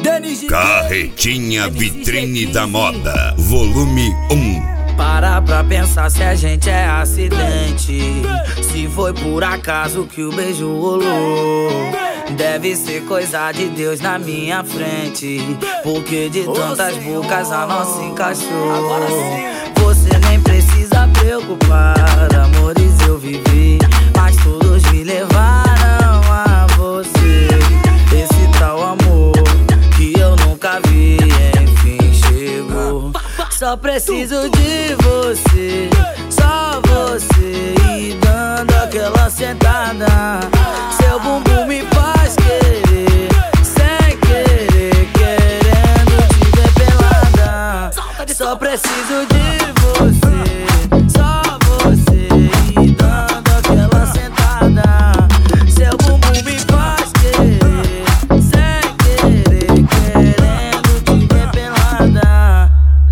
Carretinha Vitrine da Moda, volume 1. Para pra pensar se a gente é acidente. Se foi por acaso que o beijo rolou, deve ser coisa de Deus na minha frente, porque de tantas bocas a nossa encaixou. Você nem precisa preocupar, amores eu vivi, mas todos me levaram a você. Esse tal amor que eu nunca vi, enfim chegou. Só preciso de você, só você, e dando aquela sentada. Seu bumbum me faz querer, sem querer, querendo te ver pelada. Só preciso de você, só você, e dando aquela sentada. Seu bumbum me faz querer, sem querer, querendo te ver pelada.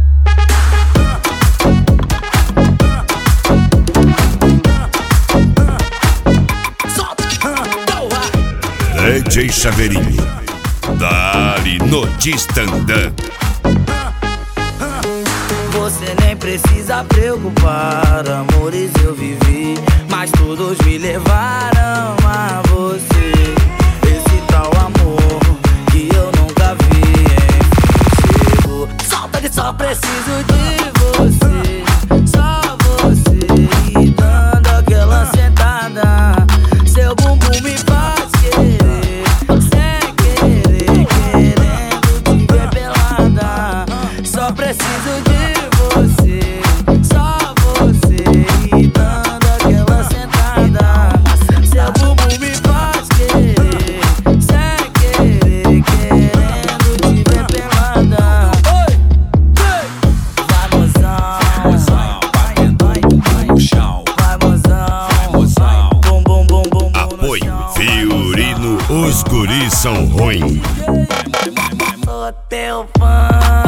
DJ Chaveirinho, dali no Distandã. Você nem precisa preocupar, amores eu vivi, mas todos me levaram a você. Esse tal amor que eu nunca vi, enfim chegou. Só preciso de você, só você, e dando aquela sentada. Seu bumbum me faz querer, sem querer, querendo te ver pelada. Só preciso de você, só você, e dando aquela sentada. Seu bumbum me faz querer, sem querer, querendo te ver pelada. Vai mozão, Vai no chão. vai mozão, bum bum bum bum. Apoio Fiorino, os guris são ruins. Sou teu fã.